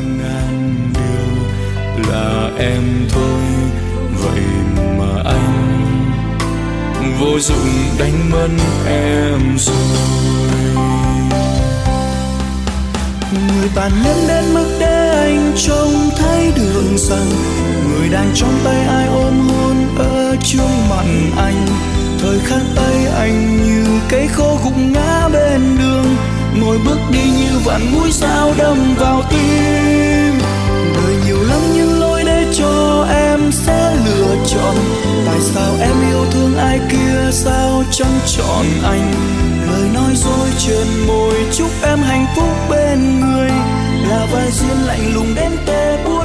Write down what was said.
ngàn điều là em thôi, vậy mà anh vô dụng đánh mất em rồi. Người tàn nhẫn đến mức để anh trông thấy đường rằng người đang trong tay ai ôm hôn ở trước mặt anh. Thời khắc ấy anh như cây khô gục ngã bên đường, mỗi bước đi như vạn mũi dao đâm vào tim. Đời nhiều lắm những lối để cho em sẽ lựa chọn, tại sao em yêu thương ai kia sao chẳng chọn anh. Lời nói dối trên môi chúc em hạnh phúc bên người, là vai duyên lạnh lùng đến tê buốt